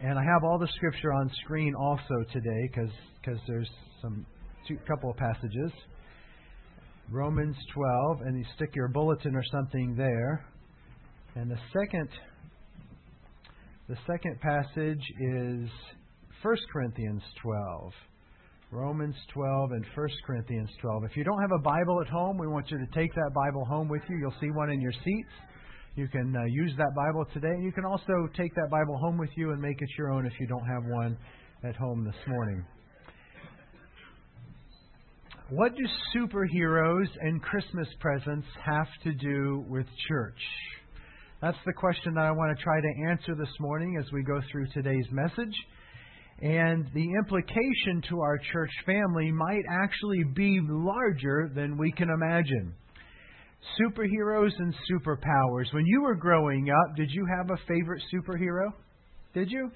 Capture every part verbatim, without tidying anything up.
And I have all the scripture on screen also today because because there's some two, couple of passages. Romans twelve, and you stick your bulletin or something there. And the second the second passage is First Corinthians twelve. Romans twelve and First Corinthians twelve. If you don't have a Bible at home, we want you to take that Bible home with you. You'll see one in your seats. You can uh, use that Bible today. You can also take that Bible home with you and make it your own if you don't have one at home this morning. What do superheroes and Christmas presents have to do with church? That's the question that I want to try to answer this morning as we go through today's message. And the implication to our church family might actually be larger than we can imagine. Superheroes and superpowers. When you were growing up, did you have a favorite superhero? Did you?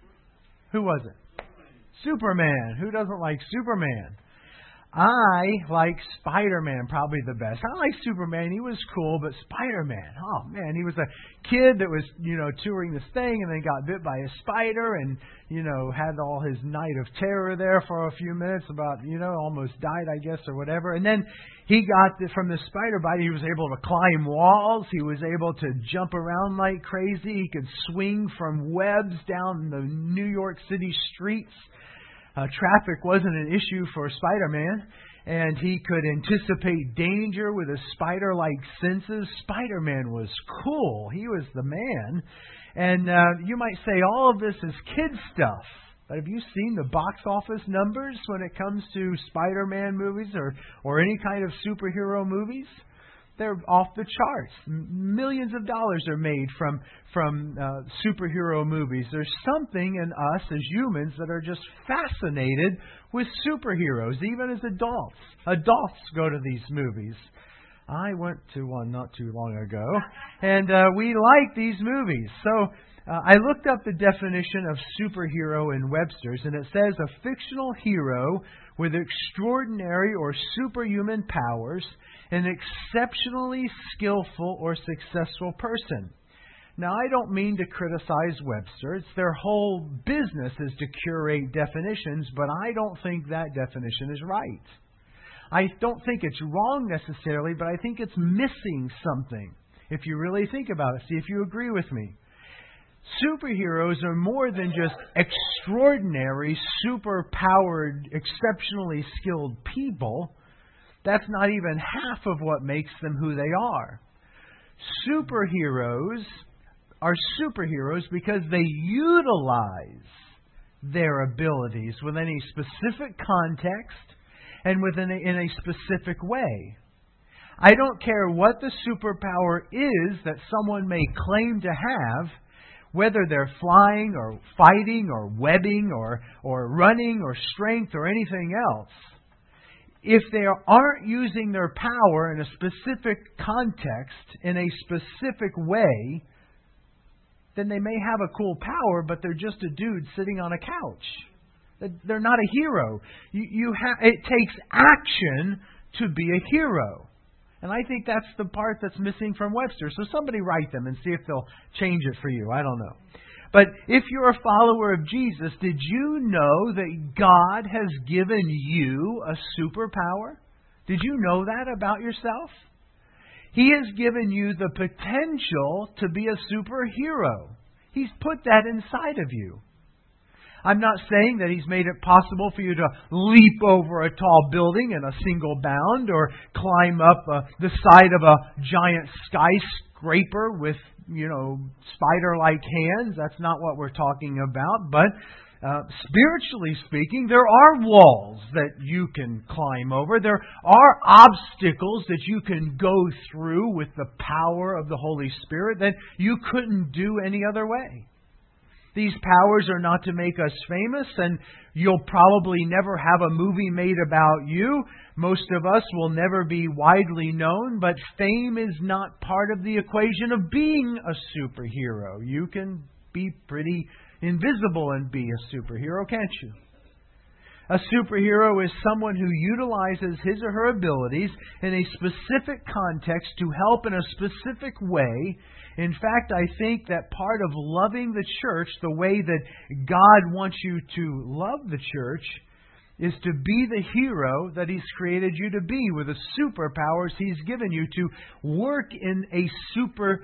Who was it? Superman. Who doesn't like Superman? I like Spider-Man probably the best. I like Superman. He was cool, but Spider-Man, oh man, he was a kid that was, you know, touring this thing and then got bit by a spider and, you know, had all his night of terror there for a few minutes about, you know, almost died, I guess, or whatever. And then he got the, from the spider bite, he was able to climb walls. He was able to jump around like crazy. He could swing from webs down the New York City streets. Uh, traffic wasn't an issue for Spider-Man, and he could anticipate danger with his spider-like senses. Spider-Man was cool. He was the man. And uh, you might say all of this is kid stuff, but have you seen the box office numbers when it comes to Spider-Man movies or, or any kind of superhero movies? They're off the charts. Millions of dollars are made from from uh, superhero movies. There's something in us as humans that are just fascinated with superheroes, even as adults. Adults go to these movies. I went to one not too long ago, and uh, we like these movies. So uh, I looked up the definition of superhero in Webster's, and it says a fictional hero with extraordinary or superhuman powers, an exceptionally skillful or successful person. Now, I don't mean to criticize Webster. It's their whole business is to curate definitions, but I don't think that definition is right. I don't think it's wrong necessarily, but I think it's missing something. If you really think about it, see if you agree with me. Superheroes are more than just extraordinary, super-powered, exceptionally skilled people. That's not even half of what makes them who they are. Superheroes are superheroes because they utilize their abilities within a specific context and within a, in a specific way. I don't care what the superpower is that someone may claim to have, whether they're flying or fighting or webbing or, or running or strength or anything else. If they aren't using their power in a specific context, in a specific way, then they may have a cool power, but they're just a dude sitting on a couch. They're not a hero. You, you ha- it takes action to be a hero. And I think that's the part that's missing from Webster. So somebody write them and see if they'll change it for you. I don't know. But if you're a follower of Jesus, did you know that God has given you a superpower? Did you know that about yourself? He has given you the potential to be a superhero. He's put that inside of you. I'm not saying that He's made it possible for you to leap over a tall building in a single bound or climb up uh, the side of a giant skyscraper with, you know, spider-like hands. That's not what we're talking about. But uh, spiritually speaking, there are walls that you can climb over. There are obstacles that you can go through with the power of the Holy Spirit that you couldn't do any other way. These powers are not to make us famous, and you'll probably never have a movie made about you. Most of us will never be widely known, but fame is not part of the equation of being a superhero. You can be pretty invisible and be a superhero, can't you? A superhero is someone who utilizes his or her abilities in a specific context to help in a specific way. In fact, I think that part of loving the church, the way that God wants you to love the church, is to be the hero that He's created you to be, with the superpowers He's given you to work in a super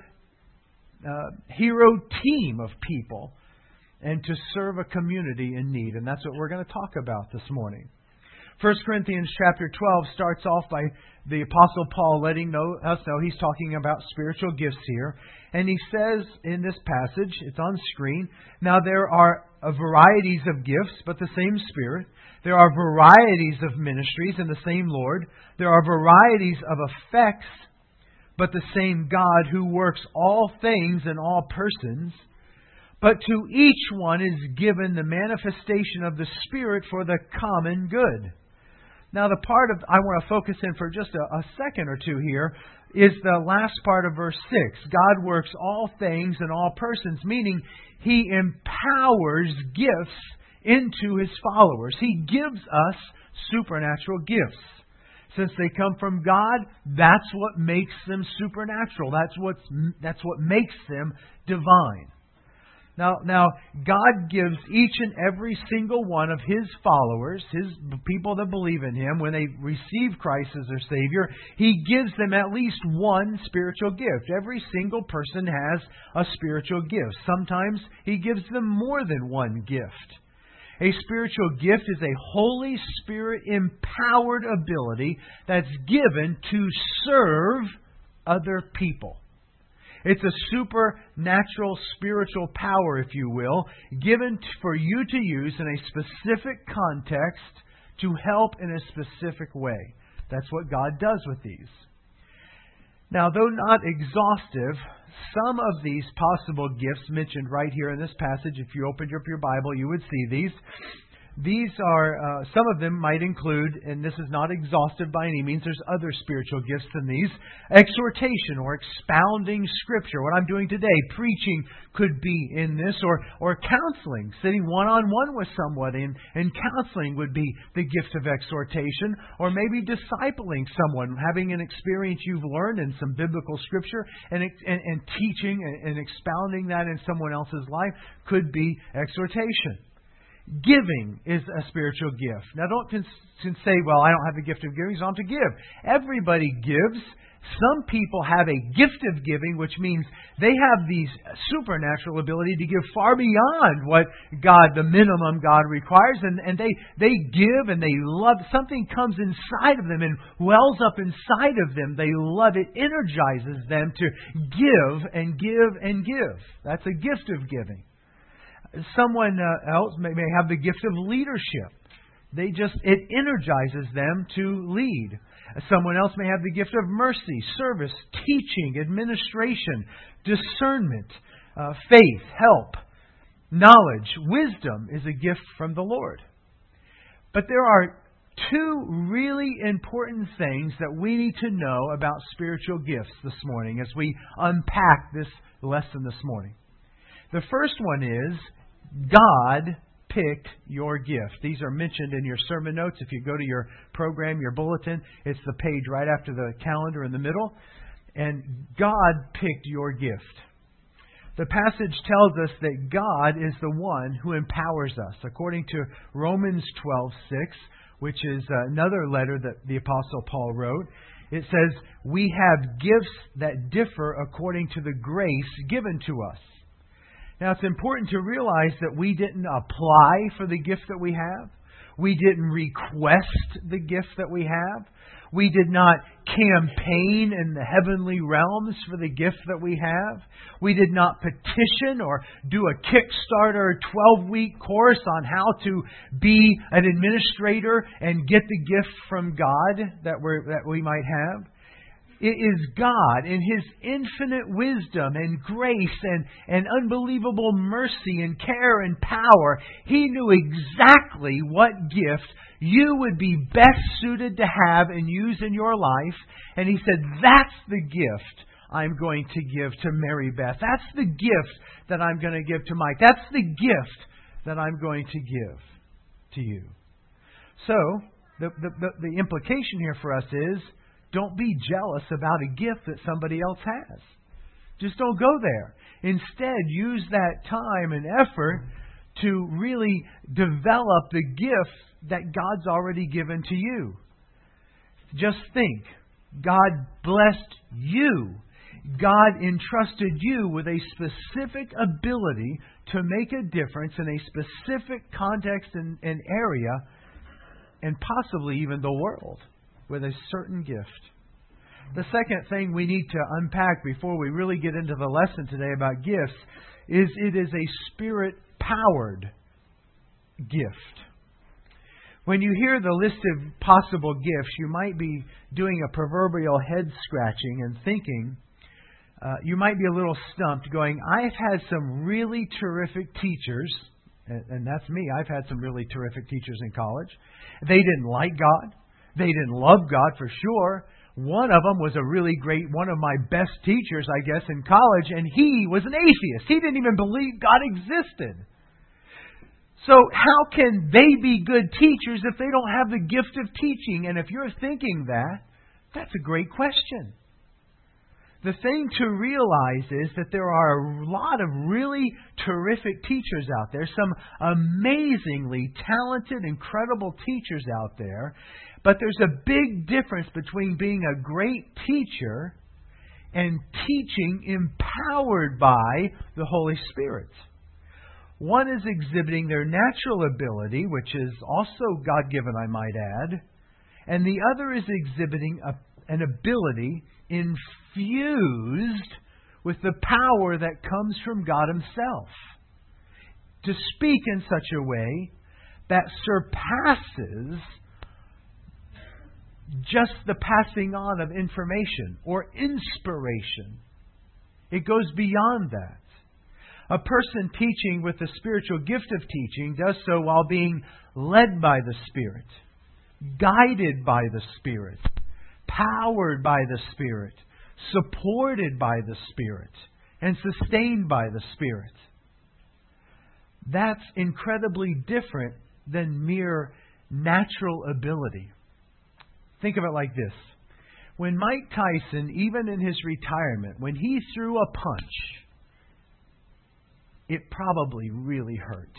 uh, hero team of people and to serve a community in need. And that's what we're going to talk about this morning. First Corinthians chapter twelve starts off by the Apostle Paul letting know, us know he's talking about spiritual gifts here. And he says in this passage, it's on screen, now there are a varieties of gifts, but the same Spirit. There are varieties of ministries and the same Lord. There are varieties of effects, but the same God who works all things in all persons. But to each one is given the manifestation of the Spirit for the common good. Now, the part of I want to focus in for just a, a second or two here is the last part of verse six. God works all things in all persons, meaning He empowers gifts into His followers. He gives us supernatural gifts. Since they come from God, that's what makes them supernatural. That's what's, that's what makes them divine. Now, now, God gives each and every single one of His followers, His people that believe in Him, when they receive Christ as their Savior, He gives them at least one spiritual gift. Every single person has a spiritual gift. Sometimes He gives them more than one gift. A spiritual gift is a Holy Spirit empowered ability that's given to serve other people. It's a supernatural spiritual power, if you will, given for you to use in a specific context to help in a specific way. That's what God does with these. Now, though not exhaustive, some of these possible gifts mentioned right here in this passage, if you opened up your Bible, you would see these. These are, uh, some of them might include, and this is not exhaustive by any means, there's other spiritual gifts than these, exhortation or expounding Scripture. What I'm doing today, preaching, could be in this, or, or counseling, sitting one-on-one with somebody, and, and counseling would be the gift of exhortation, or maybe discipling someone, having an experience you've learned in some biblical Scripture, and, and, and teaching and, and expounding that in someone else's life could be exhortation. Giving is a spiritual gift. Now, don't can, can say, well, I don't have the gift of giving, so I don't have to give. Everybody gives. Some people have a gift of giving, which means they have the supernatural ability to give far beyond what God, the minimum God requires, and, and they, they give and they love. Something comes inside of them and wells up inside of them. They love it, energizes them to give and give and give. That's a gift of giving. Someone uh, else may, may have the gift of leadership. They just, it energizes them to lead. Someone else may have the gift of mercy, service, teaching, administration, discernment, uh, faith, help, knowledge. Wisdom is a gift from the Lord. But there are two really important things that we need to know about spiritual gifts this morning as we unpack this lesson this morning. The first one is, God picked your gift. These are mentioned in your sermon notes. If you go to your program, your bulletin, it's the page right after the calendar in the middle. And God picked your gift. The passage tells us that God is the one who empowers us. According to Romans twelve six, which is another letter that the Apostle Paul wrote, it says, we have gifts that differ according to the grace given to us. Now, it's important to realize that we didn't apply for the gift that we have. We didn't request the gift that we have. We did not campaign in the heavenly realms for the gift that we have. We did not petition or do a Kickstarter twelve-week course on how to be an administrator and get the gift from God that we that we might have. It is God, in His infinite wisdom and grace and, and unbelievable mercy and care and power, He knew exactly what gift you would be best suited to have and use in your life. And He said, that's the gift I'm going to give to Mary Beth. That's the gift that I'm going to give to Mike. That's the gift that I'm going to give to you. So, the, the, the, the implication here for us is, don't be jealous about a gift that somebody else has. Just don't go there. Instead, use that time and effort to really develop the gift that God's already given to you. Just think, God blessed you. God entrusted you with a specific ability to make a difference in a specific context and, and area, and possibly even the world, with a certain gift. The second thing we need to unpack before we really get into the lesson today about gifts is it is a Spirit-powered gift. When you hear the list of possible gifts, you might be doing a proverbial head scratching and thinking, uh, you might be a little stumped going, I've had some really terrific teachers, and, and that's me, I've had some really terrific teachers in college. They didn't like God. They didn't love God for sure. One of them was a really great, one of my best teachers, I guess, in college, and he was an atheist. He didn't even believe God existed. So how can they be good teachers if they don't have the gift of teaching? And if you're thinking that, that's a great question. The thing to realize is that there are a lot of really terrific teachers out there, some amazingly talented, incredible teachers out there. But there's a big difference between being a great teacher and teaching empowered by the Holy Spirit. One is exhibiting their natural ability, which is also God-given, I might add, and the other is exhibiting a, an ability infused with the power that comes from God Himself to speak in such a way that surpasses just the passing on of information or inspiration. It goes beyond that. A person teaching with the spiritual gift of teaching does so while being led by the Spirit, guided by the Spirit, powered by the Spirit, supported by the Spirit, and sustained by the Spirit. That's incredibly different than mere natural ability. Think of it like this. When Mike Tyson, even in his retirement, when he threw a punch, it probably really hurt.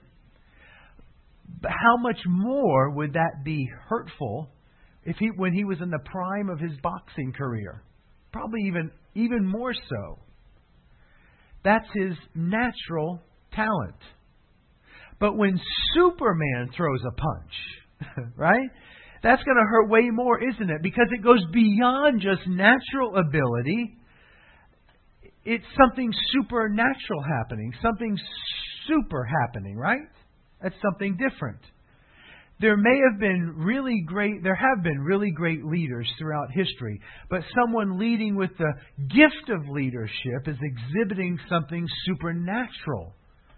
But how much more would that be hurtful if he, when he was in the prime of his boxing career? Probably even, even more so. That's his natural talent. But when Superman throws a punch, right? That's going to hurt way more, isn't it? Because it goes beyond just natural ability. It's something supernatural happening, something super happening, right? That's something different. There may have been really great, there have been really great leaders throughout history, but someone leading with the gift of leadership is exhibiting something supernatural.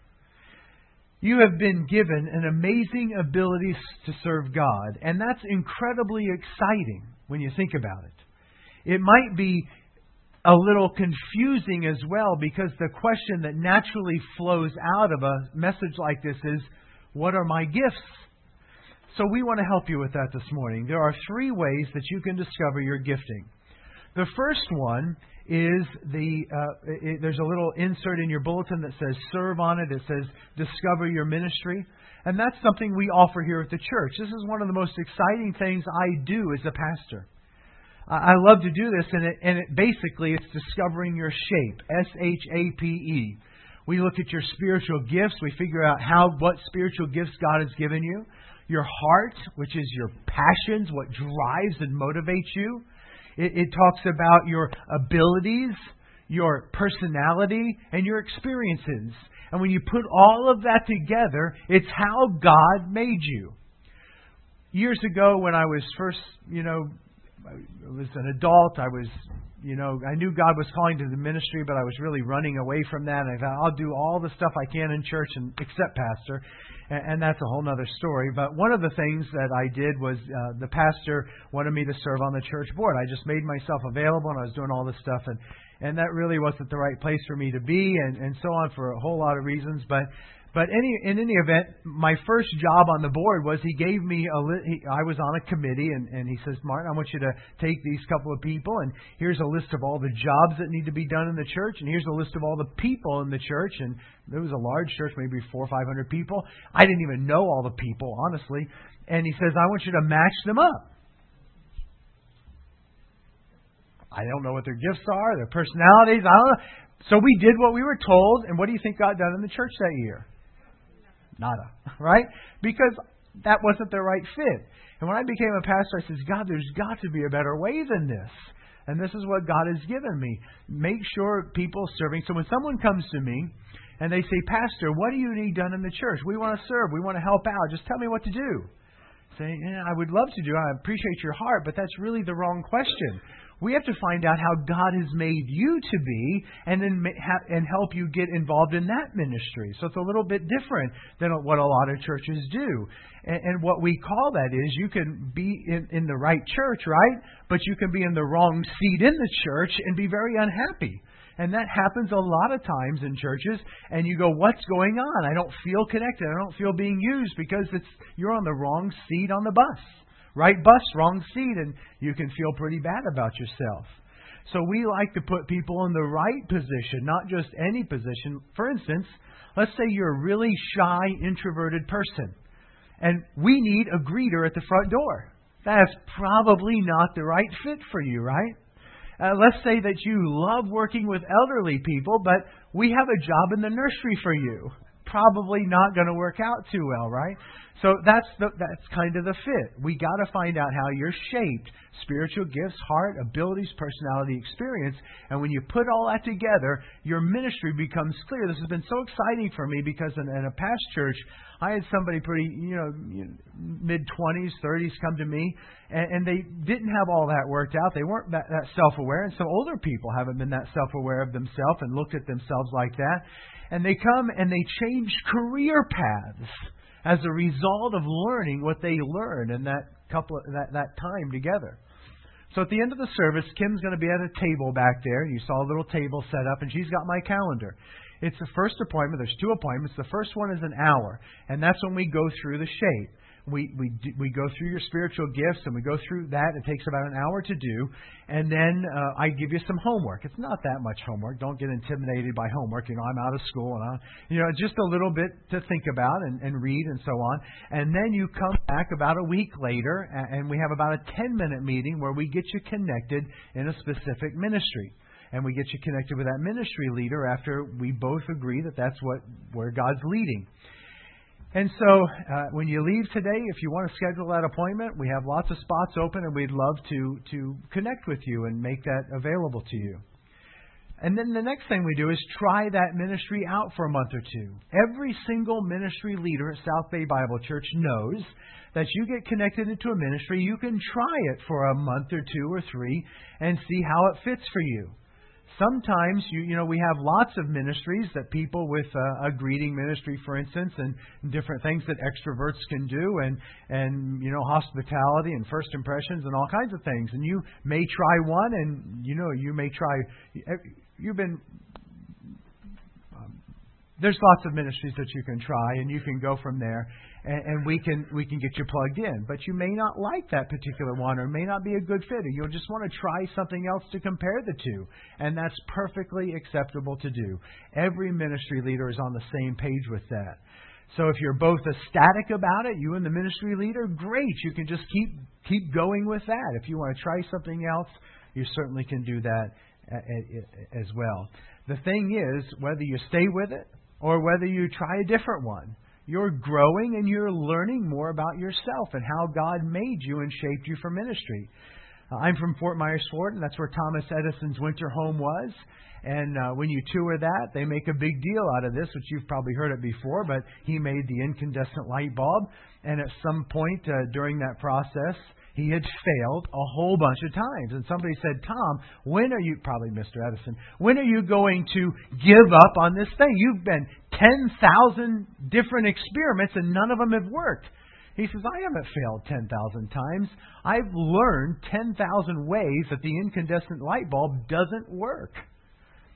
You have been given an amazing ability to serve God, and that's incredibly exciting when you think about it. It might be a little confusing as well, because the question that naturally flows out of a message like this is, what are my gifts? So we want to help you with that this morning. There are three ways that you can discover your gifting. The first one is the uh, it, there's a little insert in your bulletin that says serve on it. It says discover your ministry. And that's something we offer here at the church. This is one of the most exciting things I do as a pastor. I love to do this, and it, and it basically it's discovering your shape, S H A P E. We look at your spiritual gifts. We figure out how what spiritual gifts God has given you. Your heart, which is your passions, what drives and motivates you. It, it talks about your abilities, your personality, and your experiences. And when you put all of that together, it's how God made you. Years ago, when I was first, you know, I was an adult, I was, you know, I knew God was calling to the ministry, but I was really running away from that. And I thought, I'll do all the stuff I can in church and except pastor. And, and that's a whole other story. But one of the things that I did was uh, the pastor wanted me to serve on the church board. I just made myself available, and I was doing all this stuff. And, and that really wasn't the right place for me to be, and, and so on for a whole lot of reasons. But But any, in any event, my first job on the board was he gave me a li- he, I was on a committee, and, and he says, Martin, I want you to take these couple of people, and here's a list of all the jobs that need to be done in the church, and here's a list of all the people in the church. And there was a large church, maybe four or five hundred people. I didn't even know all the people, honestly. And he says, I want you to match them up. I don't know what their gifts are, their personalities. I don't know. So we did what we were told, and what do you think got done in the church that year? Nada, right? Because that wasn't the right fit. And when I became a pastor, I said, God, there's got to be a better way than this. And this is what God has given me. Make sure people serving. So when someone comes to me and they say, Pastor, what do you need done in the church? We want to serve. We want to help out. Just tell me what to do. Say, yeah, I would love to do. I appreciate your heart, but that's really the wrong question. We have to find out how God has made you to be, and then ha- and help you get involved in that ministry. So it's a little bit different than what a lot of churches do. And, and what we call that is you can be in, in the right church, right? But you can be in the wrong seat in the church and be very unhappy. And that happens a lot of times in churches. And you go, what's going on? I don't feel connected. I don't feel being used because it's you're on the wrong seat on the bus. Right bus, wrong seat, and you can feel pretty bad about yourself. So we like to put people in the right position, not just any position. For instance, let's say you're a really shy, introverted person, and we need a greeter at the front door. That's probably not the right fit for you, right? Uh, let's say that you love working with elderly people, but we have a job in the nursery for you. Probably not going to work out too well, right? So that's the, that's kind of the fit. We got to find out how you're shaped. Spiritual gifts, heart, abilities, personality, experience. And when you put all that together, your ministry becomes clear. This has been so exciting for me because in, in a past church, I had somebody pretty, you know, mid-twenties, thirties come to me, and, and they didn't have all that worked out. They weren't that, that self-aware. And some older people haven't been that self-aware of themselves and looked at themselves like that. And they come and they change career paths as a result of learning what they learned in that couple of, that, that time together. So at the end of the service, Kim's going to be at a table back there. You saw a little table set up, and she's got my calendar. It's the first appointment. There's two appointments. The first one is an hour, and that's when we go through the shape. We we we go through your spiritual gifts, and we go through that. It takes about an hour to do, and then uh, I give you some homework. It's not that much homework. Don't get intimidated by homework. You know, I'm out of school, and I, you know, just a little bit to think about and, and read and so on. And then you come back about a week later, and we have about a ten minute meeting where we get you connected in a specific ministry. And we get you connected with that ministry leader after we both agree that that's what where God's leading. And so uh, when you leave today, if you want to schedule that appointment, we have lots of spots open, and we'd love to to connect with you and make that available to you. And then the next thing we do is try that ministry out for a month or two. Every single ministry leader at South Bay Bible Church knows that you get connected into a ministry, you can try it for a month or two or three and see how it fits for you. Sometimes, you you know, we have lots of ministries that people with uh, a greeting ministry, for instance, and different things that extroverts can do, and, and, you know, hospitality and first impressions and all kinds of things. And you may try one, and, you know, you may try, you've been, um, there's lots of ministries that you can try, and you can go from there. And, and we can we can get you plugged in. But you may not like that particular one, or may not be a good fit, or you'll just want to try something else to compare the two. And that's perfectly acceptable to do. Every ministry leader is on the same page with that. So if you're both ecstatic about it, you and the ministry leader, great. You can just keep keep going with that. If you want to try something else, you certainly can do that as well. The thing is, whether you stay with it or whether you try a different one, you're growing and you're learning more about yourself and how God made you and shaped you for ministry. Uh, I'm from Fort Myers, Florida, and that's where Thomas Edison's winter home was. And uh, when you tour that, they make a big deal out of this, which you've probably heard it before, but he made the incandescent light bulb. And at some point uh, during that process, he had failed a whole bunch of times. And somebody said, Tom, when are you, probably Mister Edison, when are you going to give up on this thing? You've been ten thousand different experiments and none of them have worked. He says, I haven't failed ten thousand times. I've learned ten thousand ways that the incandescent light bulb doesn't work.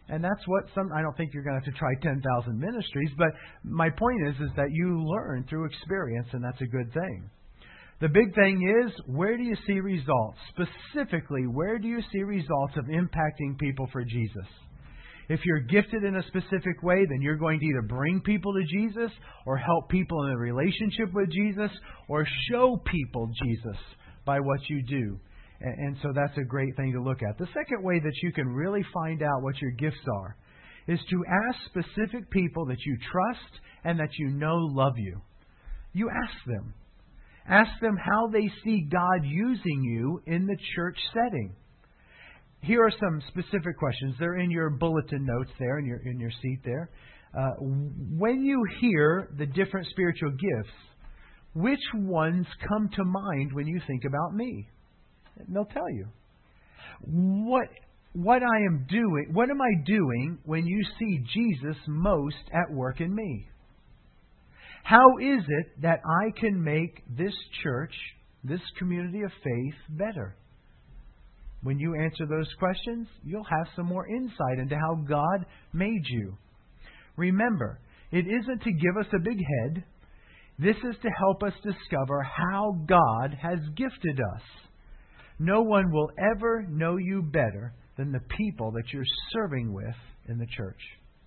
And that's what some, I don't think you're going to have to try ten thousand ministries, but my point is, is that you learn through experience, and that's a good thing. The big thing is, where do you see results? Specifically, where do you see results of impacting people for Jesus? If you're gifted in a specific way, then you're going to either bring people to Jesus or help people in a relationship with Jesus or show people Jesus by what you do. And, and so that's a great thing to look at. The second way that you can really find out what your gifts are is to ask specific people that you trust and that you know love you. You ask them. Ask them how they see God using you in the church setting. Here are some specific questions. They're in your bulletin notes there, in your in your seat there. Uh, when you hear the different spiritual gifts, which ones come to mind when you think about me? And they'll tell you. What what I am doing, what am I doing when you see Jesus most at work in me? How is it that I can make this church, this community of faith, better? When you answer those questions, you'll have some more insight into how God made you. Remember, it isn't to give us a big head. This is to help us discover how God has gifted us. No one will ever know you better than the people that you're serving with in the church.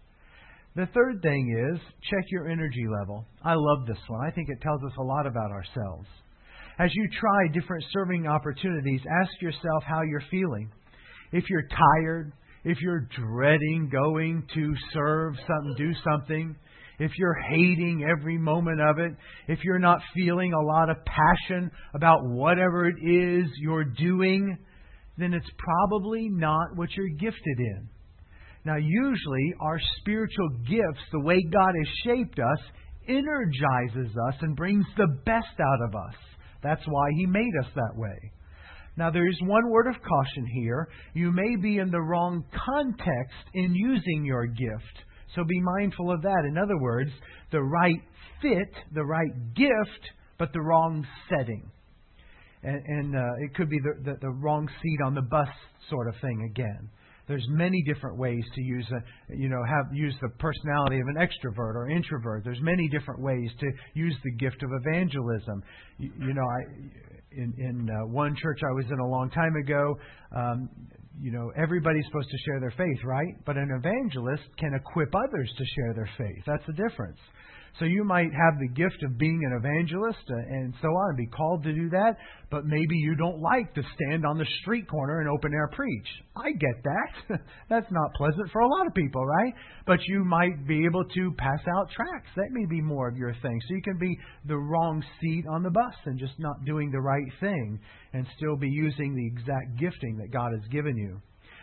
The third thing is, check your energy level. I love this one. I think it tells us a lot about ourselves. As you try different serving opportunities, ask yourself how you're feeling. If you're tired, if you're dreading going to serve something, do something, if you're hating every moment of it, if you're not feeling a lot of passion about whatever it is you're doing, then it's probably not what you're gifted in. Now, usually our spiritual gifts, the way God has shaped us, energizes us and brings the best out of us. That's why He made us that way. Now, there is one word of caution here. You may be in the wrong context in using your gift. So be mindful of that. In other words, the right fit, the right gift, but the wrong setting. And, and uh, it could be the, the, the wrong seat on the bus sort of thing again. There's many different ways to use a, you know, have use the personality of an extrovert or introvert. There's many different ways to use the gift of evangelism. You, you know, I, in in uh, one church I was in a long time ago, um, you know, everybody's supposed to share their faith, right? But an evangelist can equip others to share their faith. That's the difference. So you might have the gift of being an evangelist and so on, and be called to do that, but maybe you don't like to stand on the street corner and open air preach. I get that. That's not pleasant for a lot of people, right? But you might be able to pass out tracts. That may be more of your thing. So you can be the wrong seat on the bus and just not doing the right thing and still be using the exact gifting that God has given you.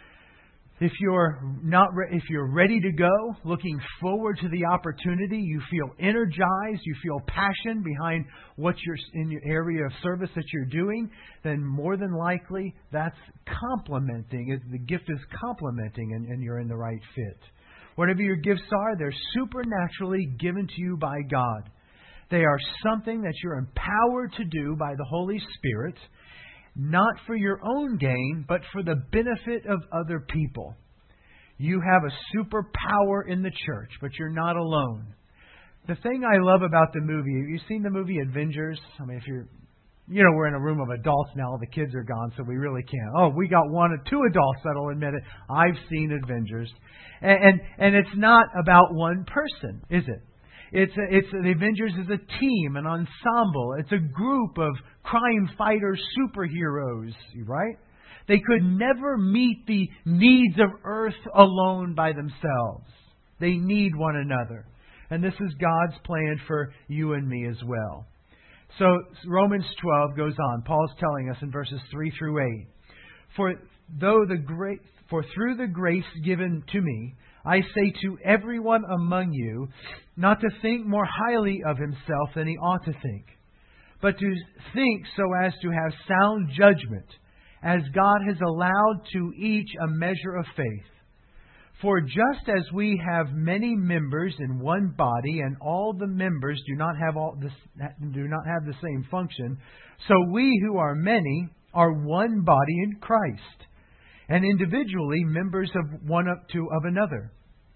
If you're not, re- if you're ready to go, looking forward to the opportunity, you feel energized, you feel passion behind what you're in your area of service that you're doing, then more than likely that's complementing. The gift is complementing, and, and you're in the right fit. Whatever your gifts are, they're supernaturally given to you by God. They are something that you're empowered to do by the Holy Spirit. Not for your own gain, but for the benefit of other people. You have a superpower in the church, but you're not alone. The thing I love about the movie, have you seen the movie Avengers? I mean, if you're, you know, we're in a room of adults now, the kids are gone, so we really can't. Oh, we got one or two adults that'll admit it. I've seen Avengers. And, and, and it's not about one person, is it? It's a, it's the Avengers is a team, an ensemble. It's a group of crime fighter superheroes, right? They could never meet the needs of Earth alone by themselves. They need one another. And this is God's plan for you and me as well. So Romans twelve goes on. Paul's telling us in verses three through eight. For though the great for through the grace given to me, I say to everyone among you not to think more highly of himself than he ought to think, but to think so as to have sound judgment, as God has allowed to each a measure of faith. For just as we have many members in one body, and all the members do not have all this, do not have the same function, so we who are many are one body in Christ, and individually members of one up to of another.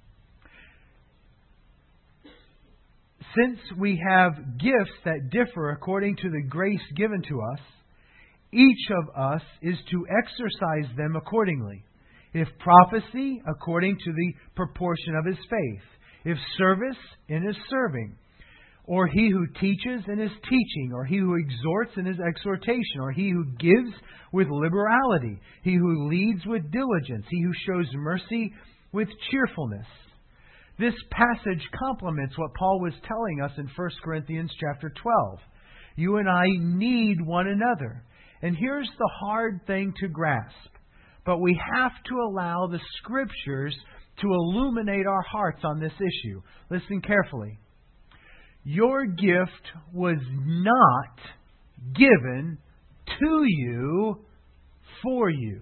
Since we have gifts that differ according to the grace given to us, each of us is to exercise them accordingly. If prophecy, according to the proportion of his faith. If service, in his serving. Or he who teaches in his teaching. Or he who exhorts in his exhortation. Or he who gives with liberality. He who leads with diligence. He who shows mercy with cheerfulness. This passage complements what Paul was telling us in First Corinthians chapter twelve. You and I need one another. And here's the hard thing to grasp. But we have to allow the Scriptures to illuminate our hearts on this issue. Listen carefully. Your gift was not given to you for you.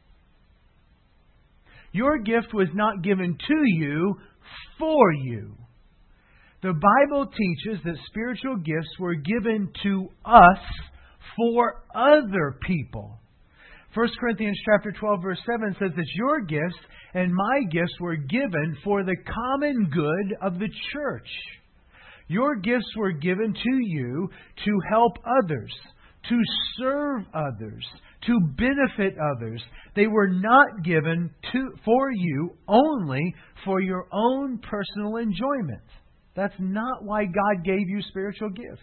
Your gift was not given to you for you. The Bible teaches that spiritual gifts were given to us for other people. First Corinthians chapter twelve verse seven says that your gifts and my gifts were given for the common good of the church. Your gifts were given to you to help others, to serve others, to benefit others. They were not given to for you only for your own personal enjoyment. That's not why God gave you spiritual gifts.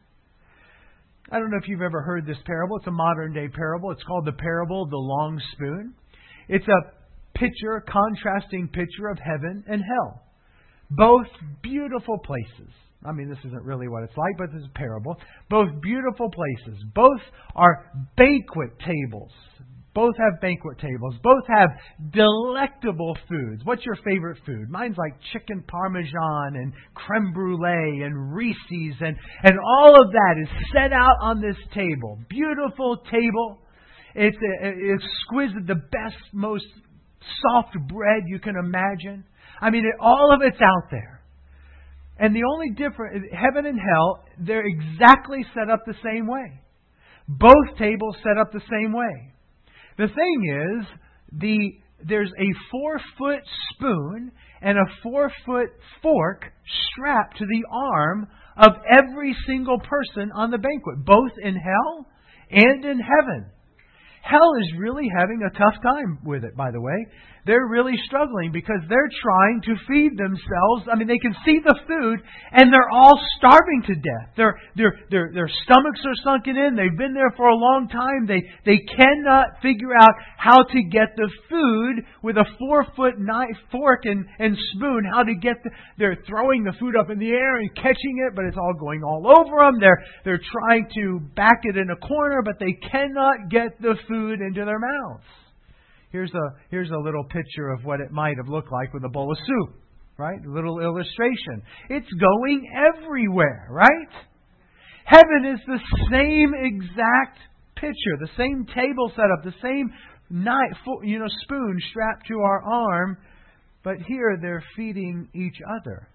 I don't know if you've ever heard this parable. It's a modern day parable. It's called the parable of the long spoon. It's a picture, a contrasting picture of heaven and hell. Both beautiful places. I mean, this isn't really what it's like, but this is a parable. Both beautiful places. Both are banquet tables. Both have banquet tables. Both have delectable foods. What's your favorite food? Mine's like chicken parmesan and creme brulee and Reese's. And, and all of that is set out on this table. Beautiful table. It's a, a, exquisite, the best, most soft bread you can imagine. I mean, it, all of it's out there. And the only difference, heaven and hell, they're exactly set up the same way. Both tables set up the same way. The thing is, the there's a four-foot spoon and a four-foot fork strapped to the arm of every single person on the banquet, both in hell and in heaven. Hell is really having a tough time with it, by the way. They're really struggling because they're trying to feed themselves. I mean, they can see the food and they're all starving to death. Their their their their stomachs are sunken in. They've been there for a long time. They they cannot figure out how to get the food with a four-foot knife, fork and, and spoon. How to get the, they're throwing the food up in the air and catching it, but it's all going all over them. They're they're trying to back it in a corner, but they cannot get the food into their mouths. Here's a here's a little picture of what it might have looked like with a bowl of soup, right? A little illustration. It's going everywhere, right? Heaven is the same exact picture, the same table setup, the same knife, you know, spoon strapped to our arm, but here they're feeding each other.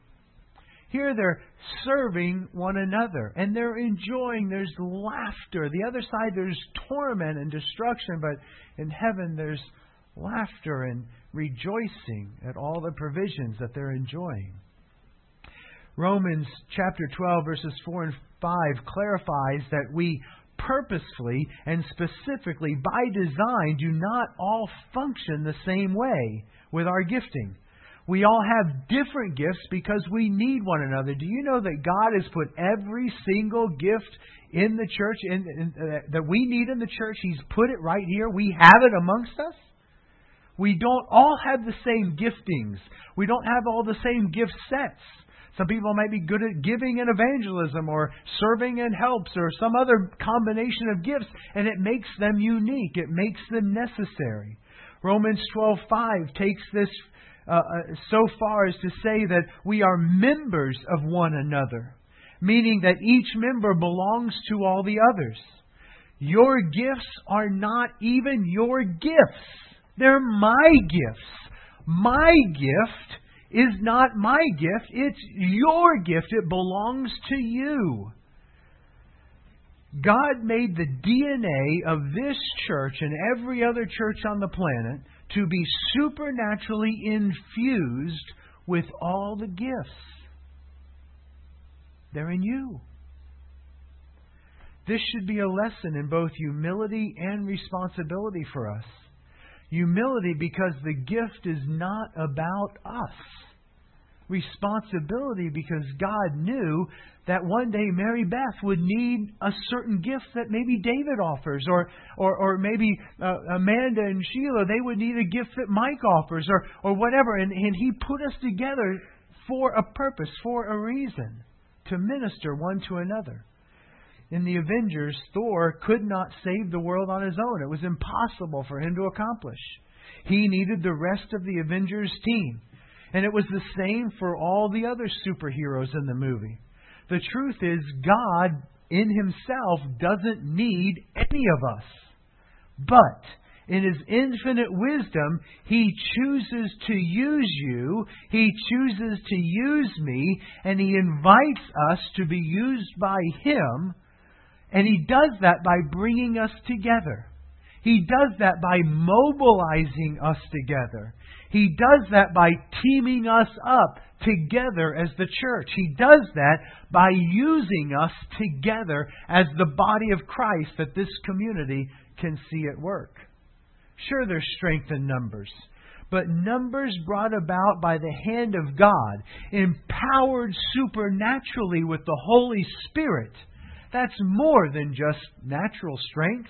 Here they're serving one another and they're enjoying. There's laughter. The other side, there's torment and destruction. But in heaven, there's laughter and rejoicing at all the provisions that they're enjoying. Romans chapter twelve, verses four and five clarifies that we purposefully and specifically by design do not all function the same way with our gifting. We all have different gifts because we need one another. Do you know that God has put every single gift in the church in, in, uh, that we need in the church? He's put it right here. We have it amongst us. We don't all have the same giftings. We don't have all the same gift sets. Some people might be good at giving and evangelism or serving and helps or some other combination of gifts, and it makes them unique. It makes them necessary. Romans twelve five takes this Uh, so far as to say that we are members of one another, meaning that each member belongs to all the others. Your gifts are not even your gifts. They're my gifts. My gift is not my gift. It's your gift. It belongs to you. God made the D N A of this church and every other church on the planet to be supernaturally infused with all the gifts. They're in you. This should be a lesson in both humility and responsibility for us. Humility because the gift is not about us. Responsibility because God knew that one day Mary Beth would need a certain gift that maybe David offers, or or, or maybe uh, Amanda and Sheila, they would need a gift that Mike offers, or, or whatever. And, and He put us together for a purpose, for a reason, to minister one to another. In the Avengers, Thor could not save the world on his own. It was impossible for him to accomplish. He needed the rest of the Avengers team. And it was the same for all the other superheroes in the movie. The truth is, God in Himself doesn't need any of us. But in His infinite wisdom, He chooses to use you. He chooses to use me. And He invites us to be used by Him. And He does that by bringing us together. He does that by mobilizing us together. He does that by teaming us up together as the church. He does that by using us together as the body of Christ that this community can see at work. Sure, there's strength in numbers, but numbers brought about by the hand of God, empowered supernaturally with the Holy Spirit, that's more than just natural strength.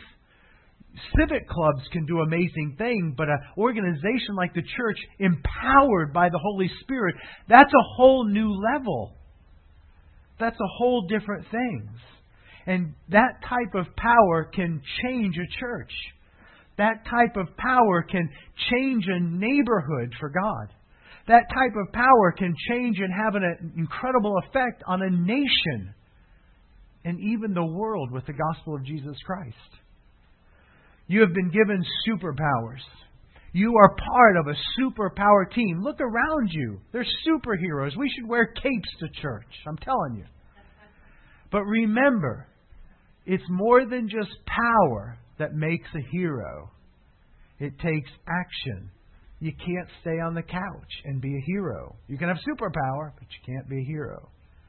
Civic clubs can do amazing things, but an organization like the church, empowered by the Holy Spirit, that's a whole new level. That's a whole different thing. And that type of power can change a church. That type of power can change a neighborhood for God. That type of power can change and have an incredible effect on a nation and even the world with the gospel of Jesus Christ. You have been given superpowers. You are part of a superpower team. Look around you. They're superheroes. We should wear capes to church. I'm telling you. But remember, it's more than just power that makes a hero. It takes action. You can't stay on the couch and be a hero. You can have superpower, but you can't be a hero.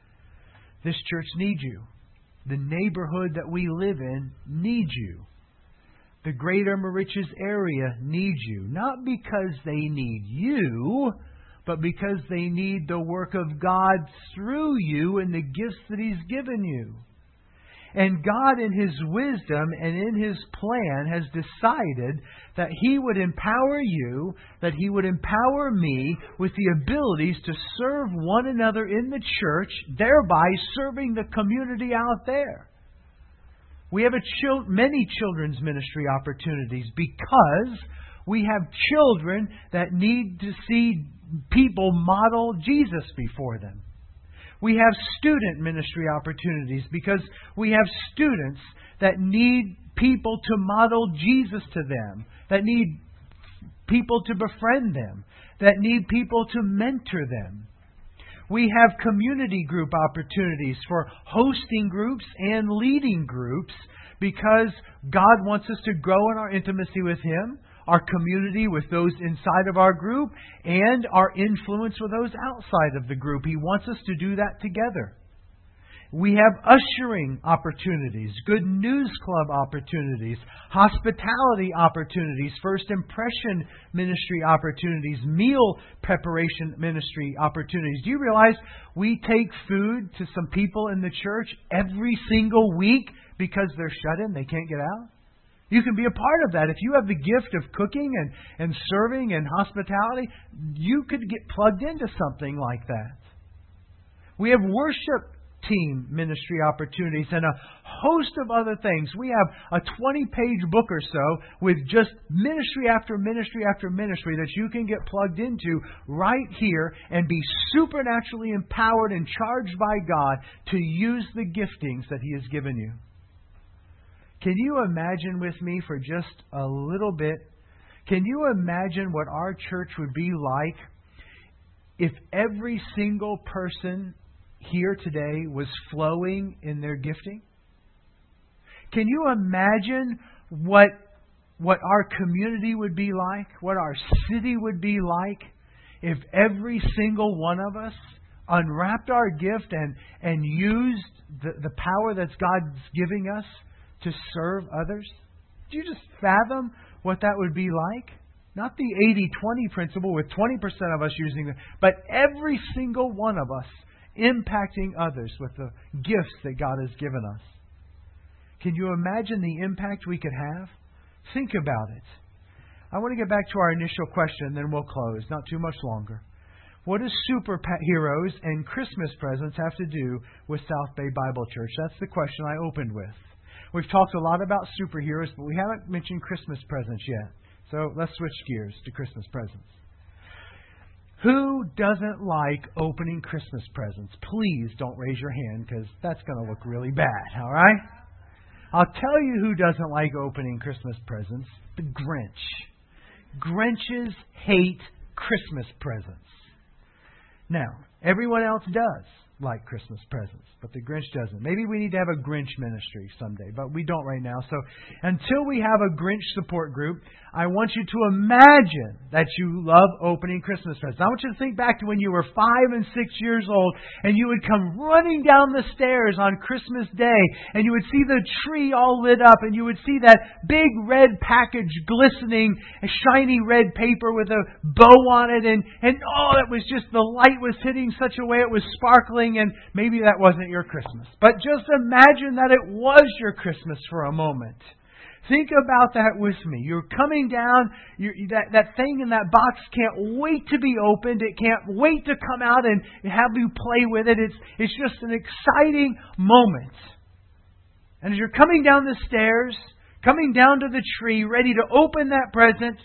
This church needs you. The neighborhood that we live in needs you. The greater Moriches area needs you. Not because they need you, but because they need the work of God through you and the gifts that He's given you. And God in His wisdom and in His plan has decided that He would empower you, that He would empower me with the abilities to serve one another in the church, thereby serving the community out there. We have a chil- many children's ministry opportunities because we have children that need to see people model Jesus before them. We have student ministry opportunities because we have students that need people to model Jesus to them, that need people to befriend them, that need people to mentor them. We have community group opportunities for hosting groups and leading groups because God wants us to grow in our intimacy with Him, our community with those inside of our group, and our influence with those outside of the group. He wants us to do that together. We have ushering opportunities, good news club opportunities, hospitality opportunities, first impression ministry opportunities, meal preparation ministry opportunities. Do you realize we take food to some people in the church every single week because they're shut in, they can't get out? You can be a part of that. If you have the gift of cooking and, and serving and hospitality, you could get plugged into something like that. We have worship team ministry opportunities and a host of other things. We have a twenty-page book or so with just ministry after ministry after ministry that you can get plugged into right here and be supernaturally empowered and charged by God to use the giftings that He has given you. Can you imagine with me for just a little bit? Can you imagine what our church would be like if every single person here today was flowing in their gifting? Can you imagine what what our community would be like, what our city would be like, if every single one of us unwrapped our gift and, and used the, the power that God's giving us to serve others? Do you just fathom what that would be like? Not the eighty twenty principle with twenty percent of us using it, but every single one of us impacting others with the gifts that God has given us. Can you imagine the impact we could have? Think about it. I want to get back to our initial question, then we'll close. Not too much longer. What does superheroes and Christmas presents have to do with South Bay Bible Church? That's the question I opened with. We've talked a lot about superheroes, but we haven't mentioned Christmas presents yet. So let's switch gears to Christmas presents. Who doesn't like opening Christmas presents? Please don't raise your hand, because that's going to look really bad, all right? I'll tell you who doesn't like opening Christmas presents. The Grinch. Grinches hate Christmas presents. Now, everyone else does like Christmas presents, but the Grinch doesn't. Maybe we need to have a Grinch ministry someday, but we don't right now. So until we have a Grinch support group, I want you to imagine that you love opening Christmas presents. I want you to think back to when you were five and six years old and you would come running down the stairs on Christmas Day and you would see the tree all lit up and you would see that big red package glistening, a shiny red paper with a bow on it, and, and oh, it was just, the light was hitting such a way it was sparkling, and maybe that wasn't your Christmas. But just imagine that it was your Christmas for a moment. Think about that with me. You're coming down, you're, that, that thing in that box can't wait to be opened. It can't wait to come out and have you play with it. It's, it's just an exciting moment. And as you're coming down the stairs, coming down to the tree, ready to open that present,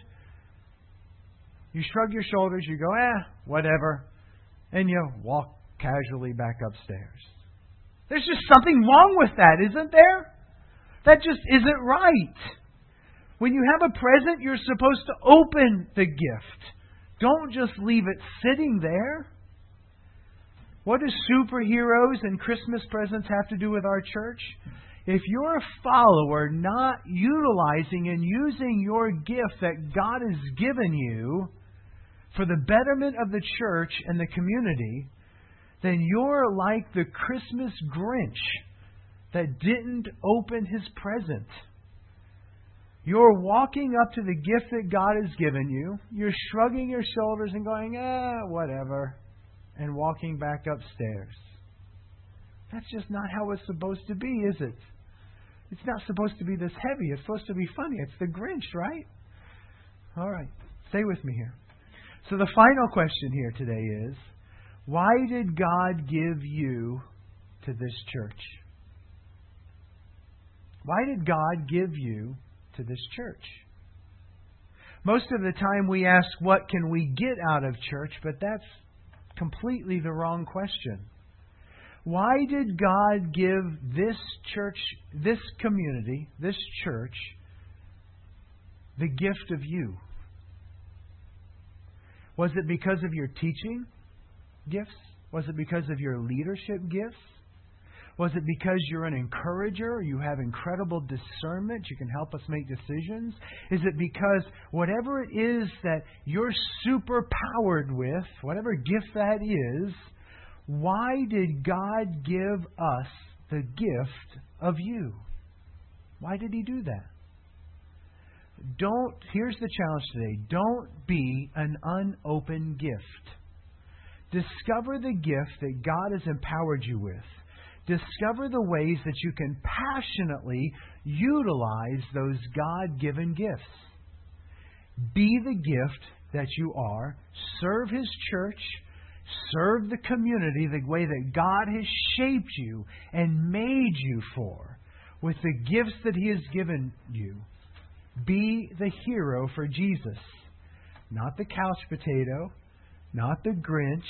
you shrug your shoulders, you go, eh, whatever, and you walk casually back upstairs. There's just something wrong with that, isn't there? That just isn't right. When you have a present, you're supposed to open the gift. Don't just leave it sitting there. What do superheroes and Christmas presents have to do with our church? If you're a follower not utilizing and using your gift that God has given you for the betterment of the church and the community, then you're like the Christmas Grinch that didn't open his present. You're walking up to the gift that God has given you. You're shrugging your shoulders and going, ah, whatever, and walking back upstairs. That's just not how it's supposed to be, is it? It's not supposed to be this heavy. It's supposed to be funny. It's the Grinch, right? All right. Stay with me here. So the final question here today is, why did God give you to this church? Why did God give you to this church? Most of the time we ask, what can we get out of church? But that's completely the wrong question. Why did God give this church, this community, this church, the gift of you? Was it because of your teaching gifts? Was it because of your leadership gifts? Was it because you're an encourager? You have incredible discernment? You can help us make decisions? Is it because whatever it is that you're super powered with, whatever gift that is, why did God give us the gift of you? Why did He do that? Don't, here's the challenge today. Don't be an unopened gift. Discover the gift that God has empowered you with. Discover the ways that you can passionately utilize those God-given gifts. Be the gift that you are. Serve His church. Serve the community the way that God has shaped you and made you for, with the gifts that He has given you. Be the hero for Jesus. Not the couch potato. Not the Grinch.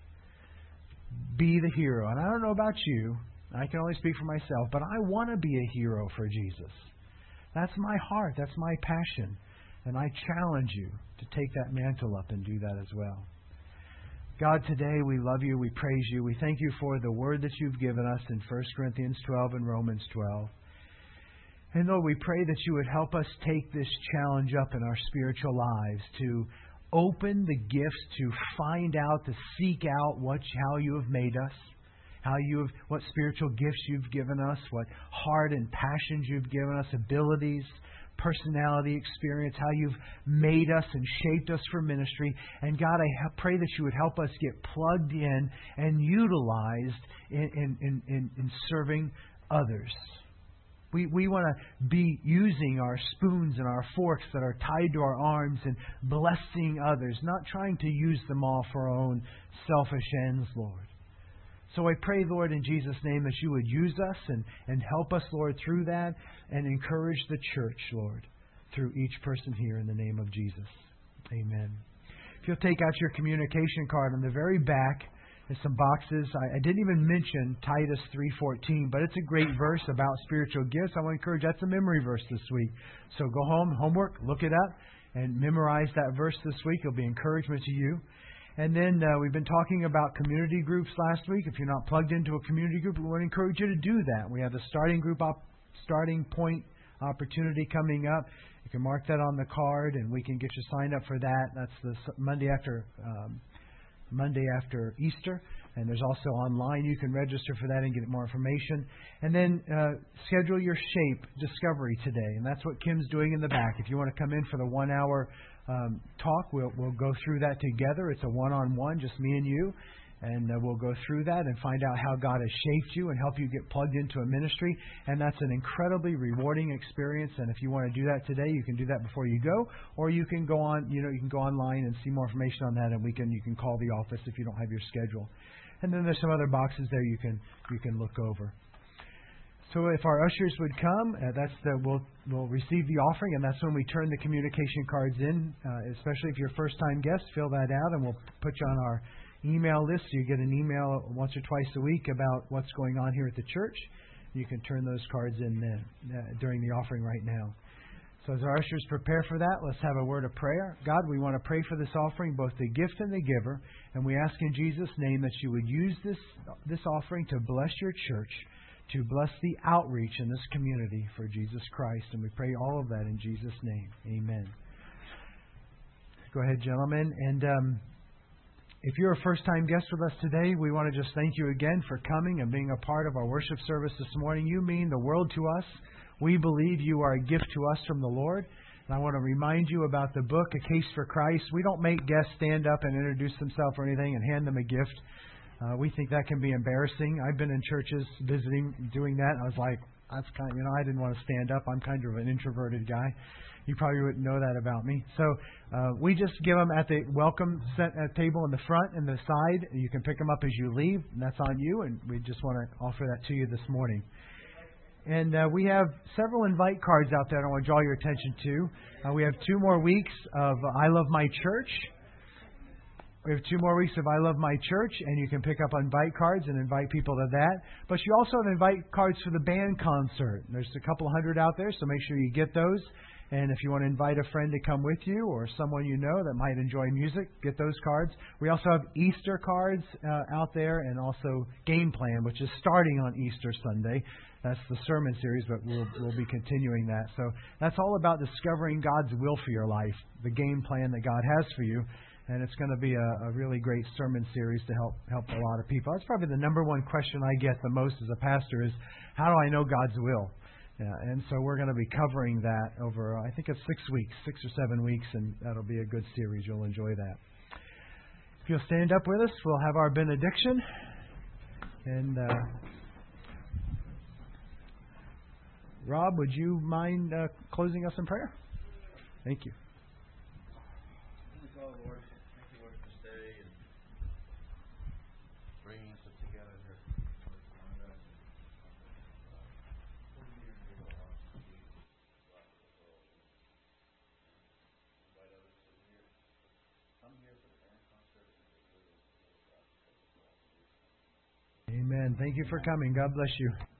Be the hero. And I don't know about you. I can only speak for myself. But I want to be a hero for Jesus. That's my heart. That's my passion. And I challenge you to take that mantle up and do that as well. God, today we love you. We praise you. We thank you for the word that you've given us in First Corinthians twelve and Romans twelve. And Lord, we pray that you would help us take this challenge up in our spiritual lives, to open the gifts, to find out, to seek out what how you have made us, how you have, what spiritual gifts you've given us, what heart and passions you've given us, abilities, personality, experience, how you've made us and shaped us for ministry. And God, I pray that you would help us get plugged in and utilized in, in, in, in, in serving others. We we want to be using our spoons and our forks that are tied to our arms and blessing others, not trying to use them all for our own selfish ends, Lord. So I pray, Lord, in Jesus' name, that you would use us and, and help us, Lord, through that, and encourage the church, Lord, through each person here in the name of Jesus. Amen. If you'll take out your communication card on the very back, there's some boxes. I, I didn't even mention Titus three fourteen, but it's a great verse about spiritual gifts. I want to encourage, that's a memory verse this week. So go home, homework, look it up, and memorize that verse this week. It'll be encouragement to you. And then uh, we've been talking about community groups last week. If you're not plugged into a community group, we want to encourage you to do that. We have the starting group op- starting point opportunity coming up. You can mark that on the card, and we can get you signed up for that. That's the Monday after um, Monday after Easter. And there's also online. You can register for that and get more information. And then uh, schedule your SHAPE Discovery today. And that's what Kim's doing in the back. If you want to come in for the one-hour um, talk, we'll, we'll go through that together. It's a one-on-one, just me and you. And uh, we'll go through that and find out how God has shaped you and help you get plugged into a ministry. And that's an incredibly rewarding experience. And if you want to do that today, you can do that before you go, or you can go on, you know, you can go online and see more information on that. And we can, you can call the office if you don't have your schedule. And then there's some other boxes there you can you can look over. So if our ushers would come, uh, that's the we'll we'll receive the offering, and that's when we turn the communication cards in. Uh, especially if you're a first-time guest, fill that out, and we'll put you on our email list. You get an email once or twice a week about what's going on here at the church. You can turn those cards in then, uh, during the offering right now. So as our ushers prepare for that, let's have a word of prayer. God, we want to pray for this offering, both the gift and the giver. And we ask in Jesus' name that you would use this this offering to bless your church, to bless the outreach in this community for Jesus Christ. And we pray all of that in Jesus' name. Amen. Go ahead, gentlemen. And um, if you're a first-time guest with us today, we want to just thank you again for coming and being a part of our worship service this morning. You mean the world to us. We believe you are a gift to us from the Lord. And I want to remind you about the book, A Case for Christ. We don't make guests stand up and introduce themselves or anything and hand them a gift. Uh, we think that can be embarrassing. I've been in churches visiting, doing that. I was like, that's kind of, you know, I didn't want to stand up. I'm kind of an introverted guy. You probably wouldn't know that about me. So uh, we just give them at the welcome set at table in the front and the side. You can pick them up as you leave, and that's on you. And we just want to offer that to you this morning. And uh, we have several invite cards out there I want to draw your attention to. Uh, we have two more weeks of uh, I Love My Church. We have two more weeks of I Love My Church, and you can pick up invite cards and invite people to that. But you also have invite cards for the band concert. There's a couple hundred out there, so make sure you get those. And if you want to invite a friend to come with you or someone you know that might enjoy music, get those cards. We also have Easter cards uh, out there, and also Game Plan, which is starting on Easter Sunday. That's the sermon series, but we'll we'll be continuing that. So that's all about discovering God's will for your life, the game plan that God has for you. And it's going to be a, a really great sermon series to help help a lot of people. That's probably the number one question I get the most as a pastor is, how do I know God's will? Yeah, and so we're going to be covering that over, I think it's six weeks, six or seven weeks, and that'll be a good series. You'll enjoy that. If you'll stand up with us, we'll have our benediction. And uh, Rob, would you mind uh, closing us in prayer? Thank you. Oh, Lord, thank you, Lord, for this day and bringing us together here. Amen. Thank you for coming. God bless you.